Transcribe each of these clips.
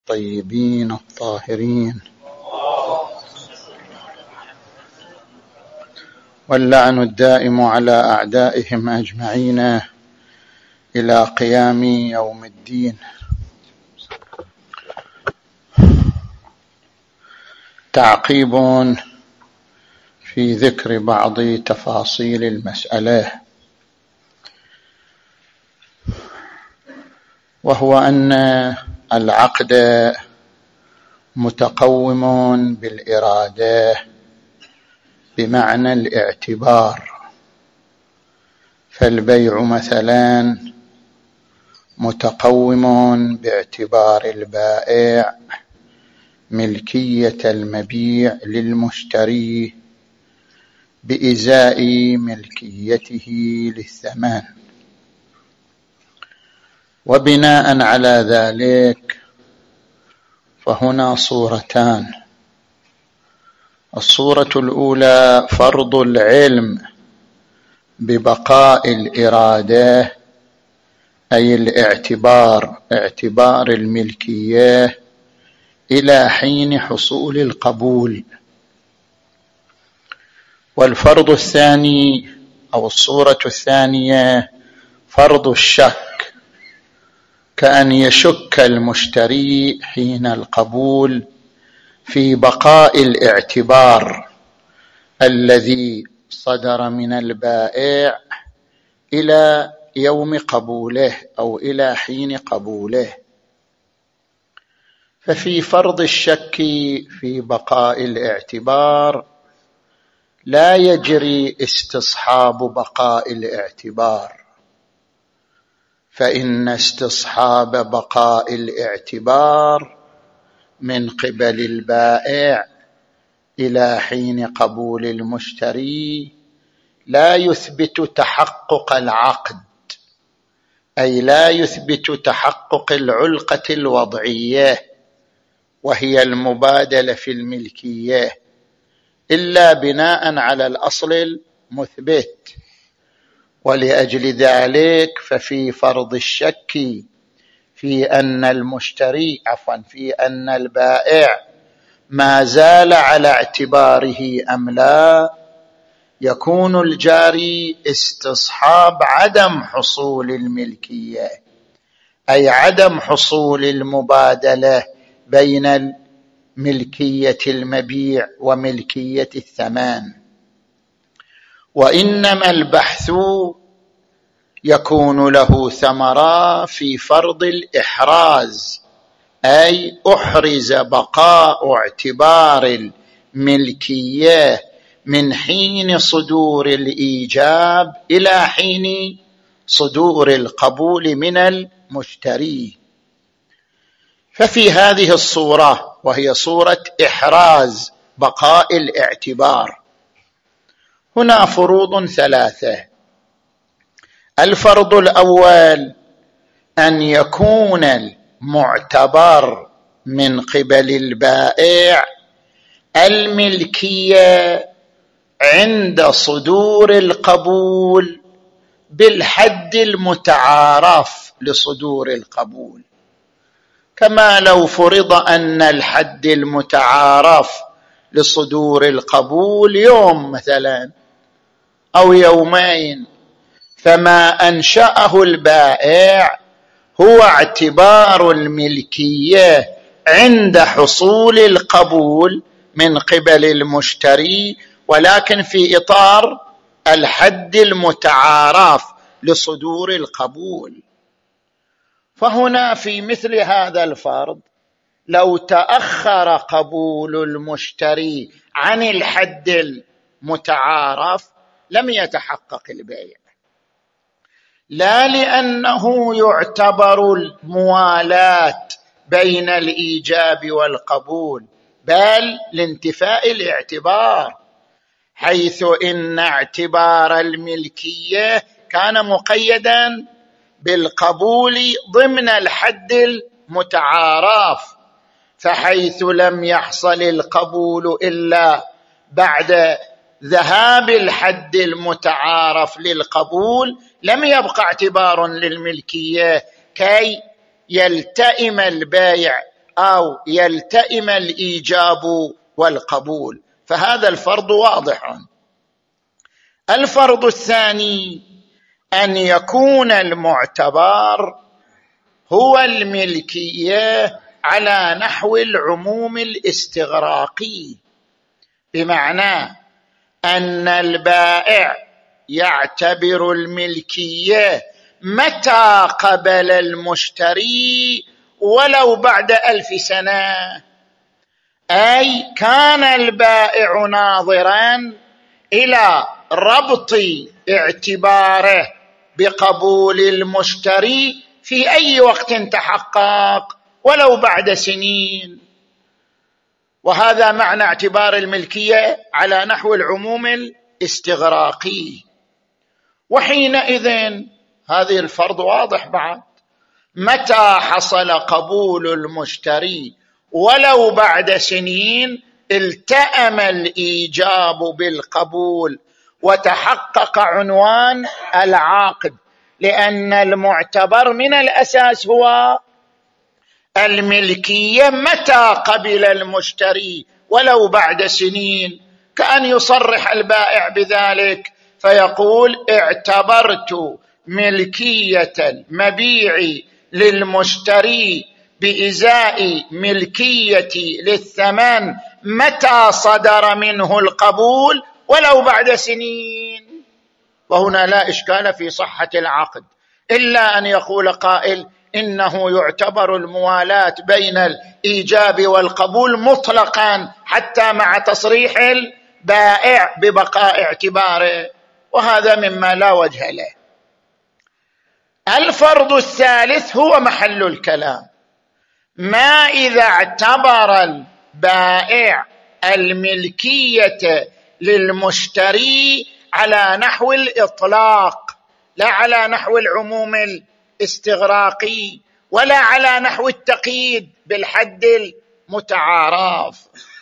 الطيبين الطاهرين، واللعن الدائم على أعدائهم أجمعين إلى قيام يوم الدين. تعقيب في ذكر بعض تفاصيل المسألة، وهو أن العقد متقوم بالإرادة بمعنى الاعتبار، فالبيع مثلا متقوم باعتبار البائع ملكية المبيع للمشتري بإزاء ملكيته للثمن، وبناء على ذلك فهنا صورتان. الصورة الأولى فرض العلم ببقاء الإرادة، أي اعتبار الملكية إلى حين حصول القبول. والفرض الثاني أو الصورة الثانية فرض الشك، كأن يشك المشتري حين القبول في بقاء الاعتبار الذي صدر من البائع إلى يوم قبوله أو إلى حين قبوله. ففي فرض الشك في بقاء الاعتبار لا يجري استصحاب بقاء الاعتبار، فإن استصحاب بقاء الاعتبار من قبل البائع إلى حين قبول المشتري لا يثبت تحقق العقد، أي لا يثبت تحقق العلقة الوضعية وهي المبادلة في الملكية، إلا بناء على الأصل المثبت. ولأجل ذلك ففي فرض الشك في أن البائع ما زال على اعتباره أم لا، يكون الجاري استصحاب عدم حصول الملكية، أي عدم حصول المبادلة بين ملكية المبيع وملكية الثمن. وإنما البحث يكون له ثمرة في فرض الإحراز، أي أحرز بقاء اعتبار الملكية من حين صدور الإيجاب إلى حين صدور القبول من المشتري. ففي هذه الصورة، وهي صورة إحراز بقاء الاعتبار، هنا فروض ثلاثة. الفرض الأول أن يكون المعتبر من قبل البائع الملكية عند صدور القبول بالحد المتعارف لصدور القبول، كما لو فرض أن الحد المتعارف لصدور القبول يوم مثلا أو يومين، فما أنشأه البائع هو اعتبار الملكية عند حصول القبول من قبل المشتري، ولكن في إطار الحد المتعارف لصدور القبول. فهنا في مثل هذا الفرض لو تأخر قبول المشتري عن الحد المتعارف لم يتحقق البيع، لا لأنه يعتبر الموالاة بين الإيجاب والقبول، بل لانتفاء الاعتبار، حيث إن اعتبار الملكية كان مقيدا بالقبول ضمن الحد المتعارف، فحيث لم يحصل القبول إلا بعد ذهاب الحد المتعارف للقبول لم يبقى اعتبار للملكية كي يلتئم البائع أو يلتئم الإيجاب والقبول، فهذا الفرض واضح. الفرض الثاني أن يكون المعتبر هو الملكية على نحو العموم الاستغراقي، بمعنى أن البائع يعتبر الملكية متى قبل المشتري ولو بعد 1000 سنة، أي كان البائع ناظرا إلى ربط اعتباره بقبول المشتري في أي وقت تحقق ولو بعد سنين، وهذا معنى اعتبار الملكية على نحو العموم الاستغراقي. وحينئذ هذه الفرض واضح بعد، متى حصل قبول المشتري ولو بعد سنين التأم الإيجاب بالقبول وتحقق عنوان العقد، لأن المعتبر من الأساس هو الملكية متى قبل المشتري ولو بعد سنين، كأن يصرح البائع بذلك فيقول اعتبرت ملكية المبيع للمشتري بإزاء ملكيتي للثمن متى صدر منه القبول ولو بعد سنين. وهنا لا إشكال في صحة العقد، إلا أن يقول قائل إنه يعتبر الموالاة بين الإيجاب والقبول مطلقا حتى مع تصريح البائع ببقاء اعتباره، وهذا مما لا وجه له. الفرض الثالث هو محل الكلام، ما إذا اعتبر البائع الملكية للمشتري على نحو الإطلاق، لا على نحو العموم الاستغراقي ولا على نحو التقييد بالحد المتعارف،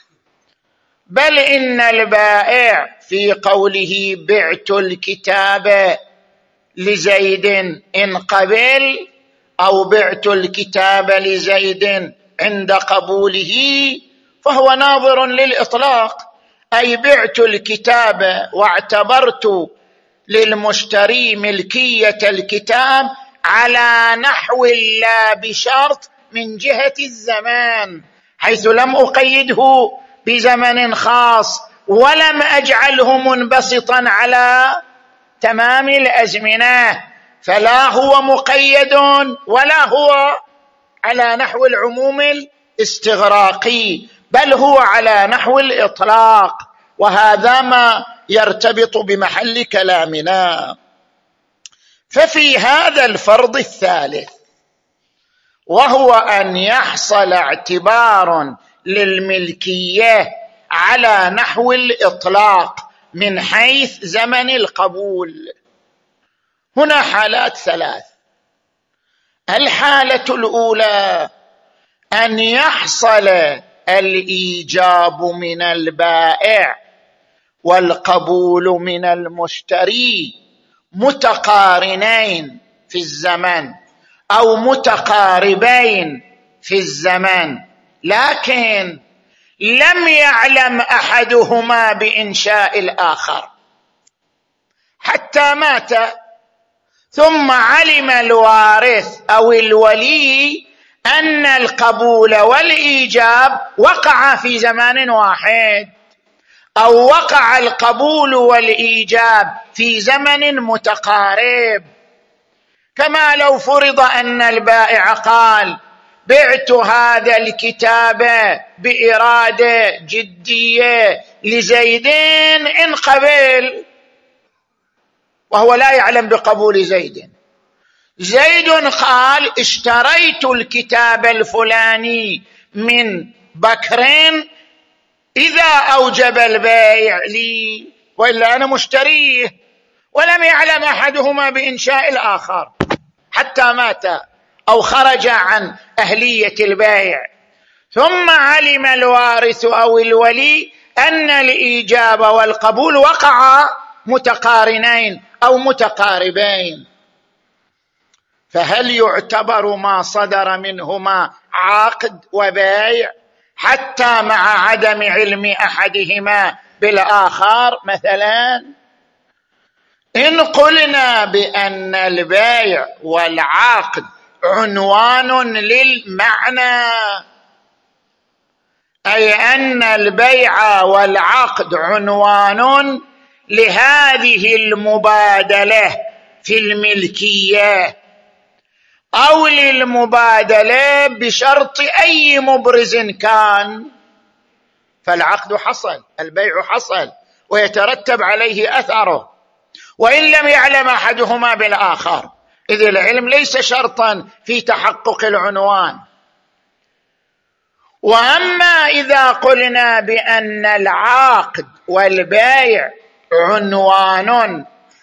بل إن البائع في قوله بعت الكتاب لزيد إن قبل، أو بعت الكتاب لزيد عند قبوله، فهو ناظر للإطلاق، أي بعت الكتاب واعتبرت للمشتري ملكية الكتاب على نحو لا بشرط من جهة الزمان، حيث لم أقيده بزمن خاص ولم أجعله منبسطا على تمام الأزمنة، فلا هو مقيد ولا هو على نحو العموم الاستغراقي، بل هو على نحو الإطلاق، وهذا ما يرتبط بمحل كلامنا. ففي هذا الفرض الثالث، وهو أن يحصل اعتبار للملكية على نحو الإطلاق من حيث زمن القبول، هنا حالات ثلاث. الحالة الأولى أن يحصل الإيجاب من البائع والقبول من المشتري متقارنين في الزمن أو متقاربين في الزمن، لكن لم يعلم أحدهما بإنشاء الآخر حتى مات، ثم علم الوارث أو الولي أن القبول والإيجاب وقع في زمان واحد، أو وقع القبول والإيجاب في زمن متقارب، كما لو فرض أن البائع قال بعت هذا الكتاب بإرادة جدية لزيد إن قبل، وهو لا يعلم بقبول زيد. زيد قال اشتريت الكتاب الفلاني من بكر إذا أوجب البائع لي، وإلا أنا مشتريه، ولم يعلم أحدهما بإنشاء الآخر حتى مات أو خرج عن أهلية البائع، ثم علم الوارث أو الولي أن الإيجاب والقبول وقع متقارنين أو متقاربين، فهل يعتبر ما صدر منهما عقد وبيع حتى مع عدم علم أحدهما بالآخر؟ مثلا إن قلنا بأن البيع والعقد عنوان للمعنى، أي أن البيع والعقد عنوان لهذه المبادلة في الملكية أو للمبادلة بشرط أي مبرز كان، فالعقد حصل، البيع حصل، ويترتب عليه أثره وإن لم يعلم أحدهما بالآخر، إذ العلم ليس شرطا في تحقق العنوان. وأما إذا قلنا بأن العقد والبيع عنوان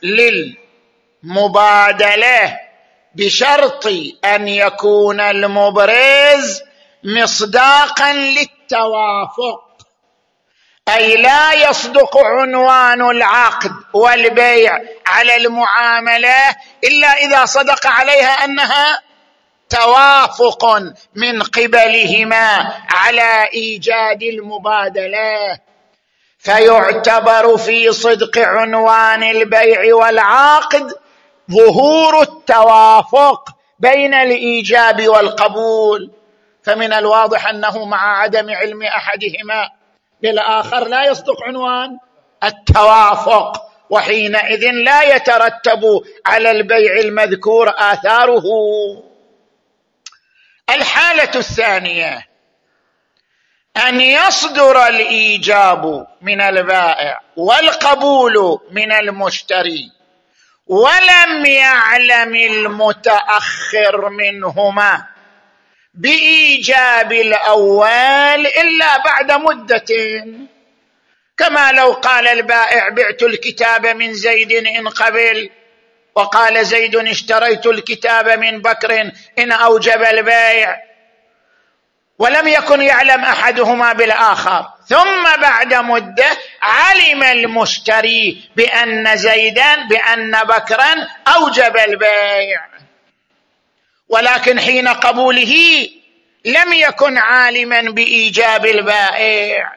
للمبادلة بشرط أن يكون المبرز مصداقا للتوافق، أي لا يصدق عنوان العقد والبيع على المعاملة إلا إذا صدق عليها أنها توافق من قبلهما على إيجاد المبادلة، فيعتبر في صدق عنوان البيع والعقد ظهور التوافق بين الإيجاب والقبول. فمن الواضح أنه مع عدم علم أحدهما بالآخر لا يصدق عنوان التوافق، وحينئذ لا يترتب على البيع المذكور آثاره. الحالة الثانية أن يصدر الإيجاب من البائع والقبول من المشتري ولم يعلم المتأخر منهما بإيجاب الأول إلا بعد مدة، كما لو قال البائع بعت الكتاب من زيد إن قبل، وقال زيد اشتريت الكتاب من بكر إن أوجب البيع، ولم يكن يعلم أحدهما بالآخر، ثم بعد مدة علم المشتري بأن بأن بكرا أوجب البيع، ولكن حين قبوله لم يكن عالما بإيجاب البائع.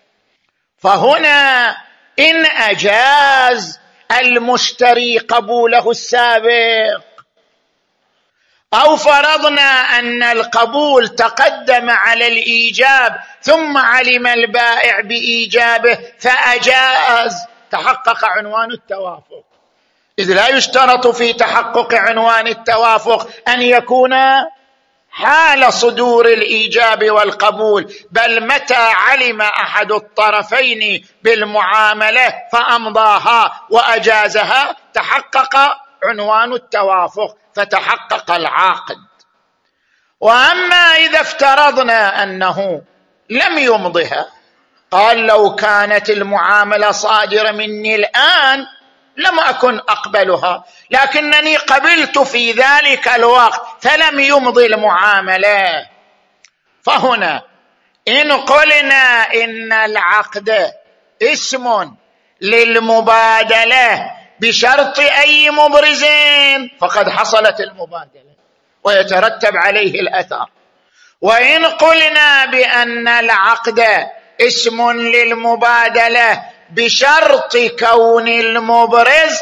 فهنا إن أجاز المشتري قبوله السابق، أو فرضنا أن القبول تقدم على الإيجاب ثم علم البائع بإيجابه فأجاز، تحقق عنوان التوافق، إذ لا يشترط في تحقق عنوان التوافق أن يكون حال صدور الإيجاب والقبول، بل متى علم أحد الطرفين بالمعاملة فأمضاها وأجازها تحقق عنوان التوافق فتحقق العقد. وأما إذا افترضنا أنه لم يمضها، قال لو كانت المعاملة صادرة مني الآن لم أكن أقبلها، لكنني قبلت في ذلك الوقت فلم يمضي المعاملة. فهنا إن قلنا إن العقد اسم للمبادلة بشرط أي مبرز فقد حصلت المبادلة ويترتب عليه الأثر، وإن قلنا بأن العقد اسم للمبادلة بشرط كون المبرز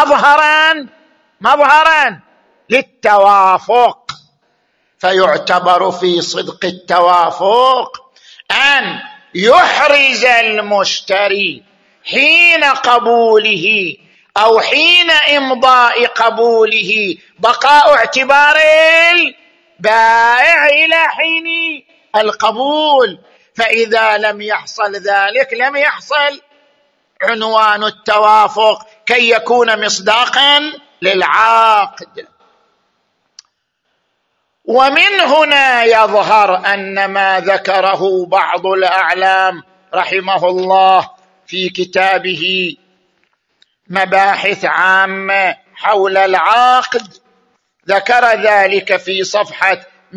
مظهرا للتوافق، فيعتبر في صدق التوافق أن يحرز المشتري حين قبوله أو حين إمضاء قبوله بقاء اعتبار البائع إلى حين القبول، فإذا لم يحصل ذلك لم يحصل عنوان التوافق كي يكون مصداقا للعقد. ومن هنا يظهر أن ما ذكره بعض الأعلام رحمه الله في كتابه مباحث عامة حول العقد، ذكر ذلك في صفحة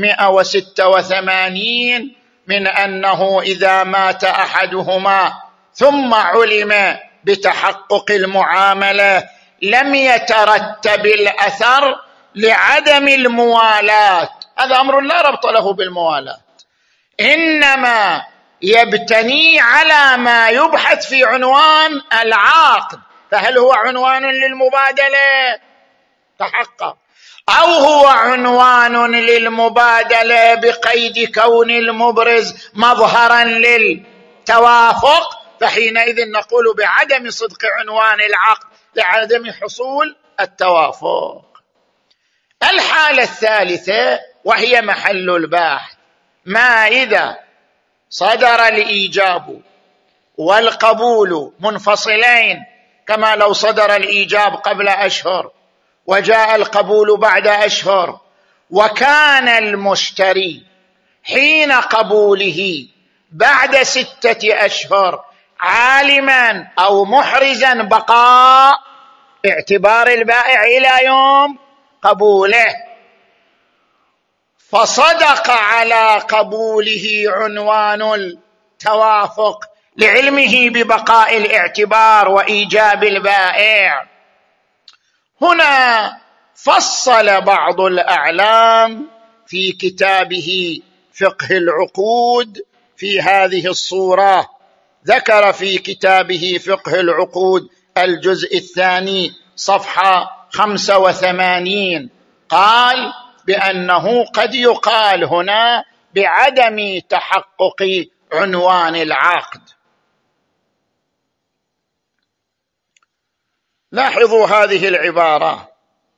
186 من أنه إذا مات أحدهما ثم علم بتحقق المعاملة لم يترتب الأثر لعدم الموالاة، هذا أمر لا ربط له بالموالاة، إنما يبتني على ما يبحث في عنوان العقد، فهل هو عنوان للمبادلة؟ تحقق، أو هو عنوان للمبادلة بقيد كون المبرز مظهرا للتوافق، فحينئذ نقول بعدم صدق عنوان العقد لعدم حصول التوافق. الحالة الثالثة وهي محل البحث، ما إذا صدر الإيجاب والقبول منفصلين، كما لو صدر الإيجاب قبل أشهر وجاء القبول بعد أشهر، وكان المشتري حين قبوله بعد 6 أشهر عالما أو محرزا بقاء اعتبار البائع إلى يوم قبوله، فصدق على قبوله عنوان التوافق لعلمه ببقاء الاعتبار وإيجاب البائع. هنا فصل بعض الأعلام في كتابه فقه العقود في هذه الصورة، ذكر في كتابه فقه العقود الجزء 2 صفحة 85، قال بأنه قد يقال هنا بعدم تحقق عنوان العقد. لاحظوا هذه العبارة،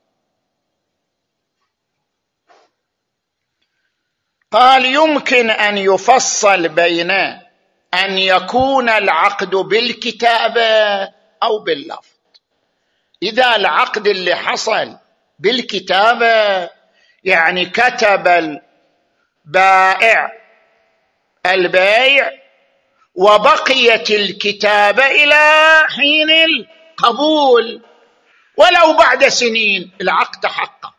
قال يمكن أن يفصل بين أن يكون العقد بالكتابة أو باللفظ. إذا العقد اللي حصل بالكتابة يعني كتب البائع البيع وبقيت الكتابة إلى حين القبول ولو بعد سنين، العقد تحقق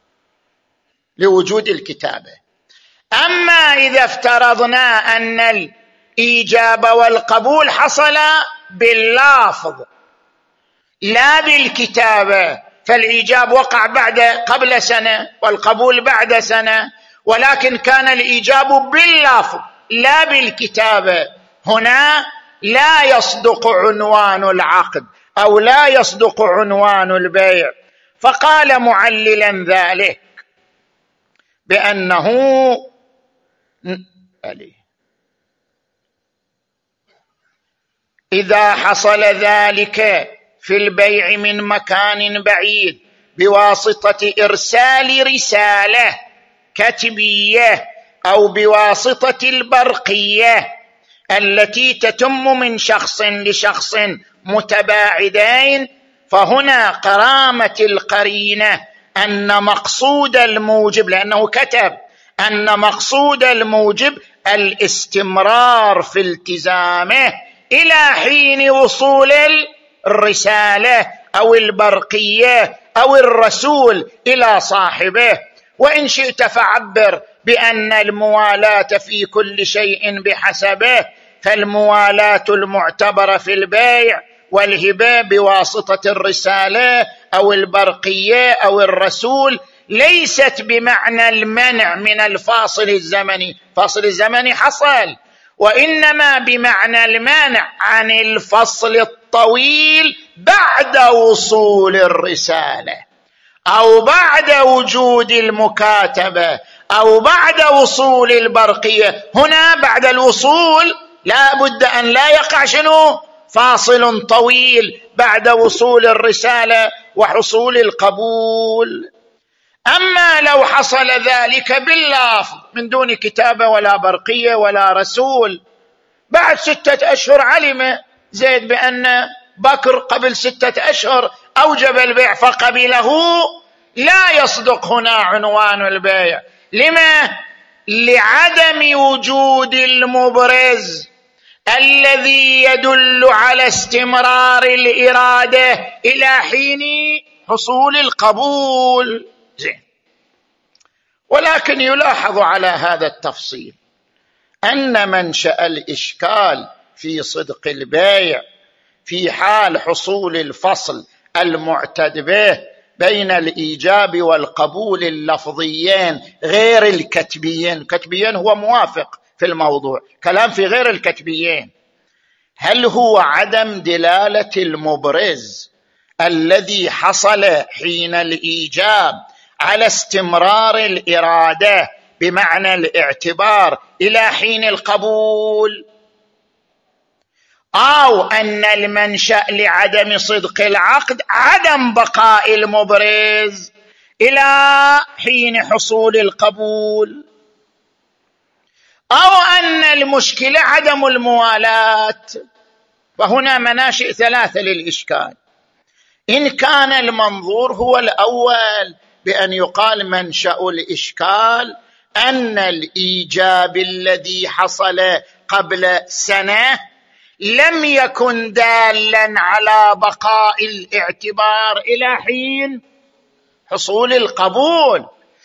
لوجود الكتابة. أما إذا افترضنا أن الإيجاب والقبول حصل باللفظ لا بالكتابة، فالإيجاب وقع قبل سنة والقبول بعد سنة، ولكن كان الإيجاب باللفظ لا بالكتابة، هنا لا يصدق عنوان العقد أو لا يصدق عنوان البيع. فقال معللا ذلك بأنه إذا حصل ذلك في البيع من مكان بعيد بواسطة إرسال رسالة كتبية أو بواسطة البرقية التي تتم من شخص لشخص متباعدين، فهنا قرامة القرينة أن مقصود الموجب، لأنه كتب أن مقصود الموجب الاستمرار في التزامه إلى حين وصول الرسالة أو البرقية أو الرسول إلى صاحبه. وإن شئت فعبر بأن الموالاة في كل شيء بحسبه، فالموالاة المعتبرة في البيع والهبة بواسطة الرسالة أو البرقية أو الرسول ليست بمعنى المنع من الفاصل الزمني، فاصل الزمني حصل، وإنما بمعنى المانع عن الفصل الطويل بعد وصول الرسالة أو بعد وجود المكاتبة أو بعد وصول البرقية. هنا بعد الوصول لا بد أن لا يقع فاصل طويل بعد وصول الرسالة وحصول القبول. أما لو حصل ذلك باللفظ من دون كتابة ولا برقية ولا رسول، بعد 6 أشهر علم زيد بأن بكر قبل 6 أشهر أوجب البيع فقبله، لا يصدق هنا عنوان البيع. لما؟ لعدم وجود المبرز الذي يدل على استمرار الإرادة إلى حين حصول القبول. زين. ولكن يلاحظ على هذا التفصيل أن منشأ الإشكال في صدق البيع في حال حصول الفصل المعتد به بين الإيجاب والقبول اللفظيين غير الكتبيين. الكتبيين هو موافق في الموضوع، كلام في غير الكتبيين. هل هو عدم دلالة المبرز الذي حصل حين الإيجاب على استمرار الإرادة بمعنى الاعتبار إلى حين القبول، أو أن المنشأ لعدم صدق العقد عدم بقاء المبرز إلى حين حصول القبول، أو أن المشكلة عدم الموالاة؟ فهنا مناشئ ثلاثة للإشكال. إن كان المنظور هو الأول بأن يقال منشأ الإشكال أن الإيجاب الذي حصل قبل سنة لم يكن دالا على بقاء الاعتبار إلى حين حصول القبول،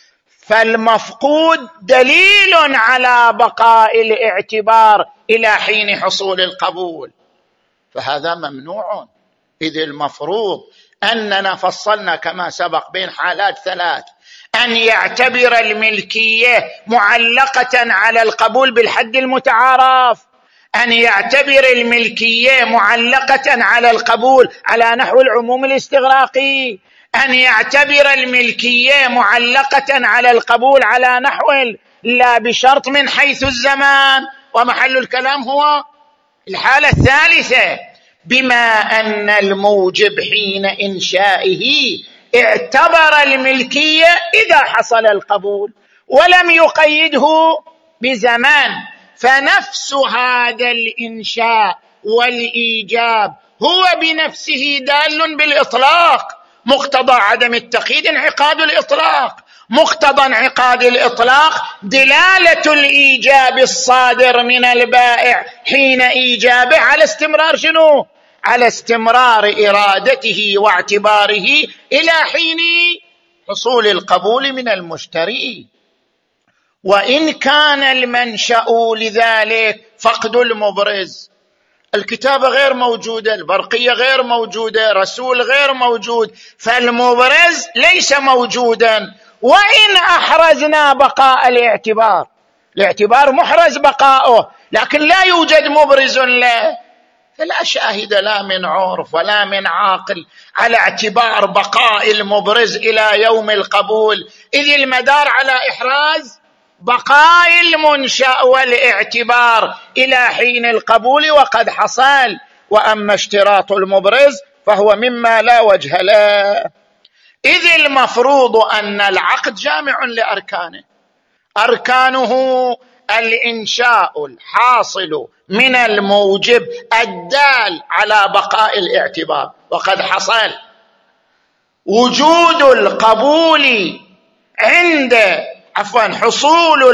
فالمفقود دليل على بقاء الاعتبار إلى حين حصول القبول، فهذا ممنوع. إذ المفروض أننا فصلنا كما سبق بين حالات ثلاث: أن يعتبر الملكية معلقة على القبول بالحد المتعارف، أن يعتبر الملكية معلقة على القبول على نحو العموم الاستغراقي، أن يعتبر الملكية معلقة على القبول على نحو لا بشرط من حيث الزمان، ومحل الكلام هو الحالة الثالثة، بما أن الموجب حين إنشائه اعتبر الملكية إذا حصل القبول ولم يقيده بزمان، فنفس هذا الإنشاء والإيجاب هو بنفسه دال بالإطلاق. مقتضى عدم التقييد انعقاد الإطلاق، مقتضى انعقاد الإطلاق دلالة الإيجاب الصادر من البائع حين إيجابه على استمرار شنو؟ على استمرار إرادته واعتباره إلى حين حصول القبول من المشتري. وإن كان المنشأ لذلك فقد المبرز، الكتابة غير موجودة، البرقية غير موجودة، رسول غير موجود، فالمبرز ليس موجودا. وإن أحرزنا بقاء الاعتبار محرز بقاؤه، لكن لا يوجد مبرز له، فلا شاهد لا من عرف ولا من عاقل على اعتبار بقاء المبرز إلى يوم القبول، إذ المدار على إحراز بقاء المنشأ والاعتبار إلى حين القبول وقد حصل. وأما اشتراط المبرز فهو مما لا وجه له، إذ المفروض أن العقد جامع لأركانه، أركانه الإنشاء الحاصل من الموجب الدال على بقاء الاعتبار وقد حصل، وجود القبول حصول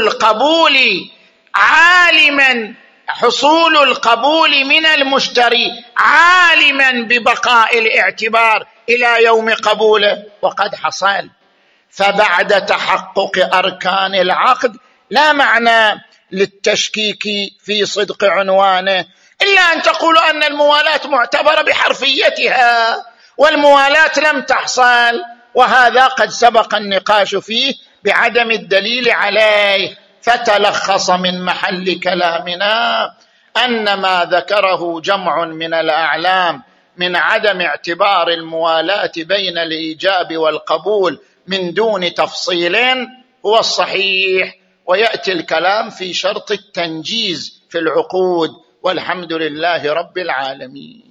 القبول من المشتري عالما ببقاء الاعتبار إلى يوم قبوله وقد حصل. فبعد تحقق أركان العقد لا معنى للتشكيك في صدق عنوانه إلا أن تقولوا أن الموالاة معتبرة بحرفيتها والموالاة لم تحصل، وهذا قد سبق النقاش فيه بعدم الدليل عليه. فتلخص من محل كلامنا أن ما ذكره جمع من الأعلام من عدم اعتبار الموالاة بين الإيجاب والقبول من دون تفصيل هو الصحيح، ويأتي الكلام في شرط التنجيز في العقود، والحمد لله رب العالمين.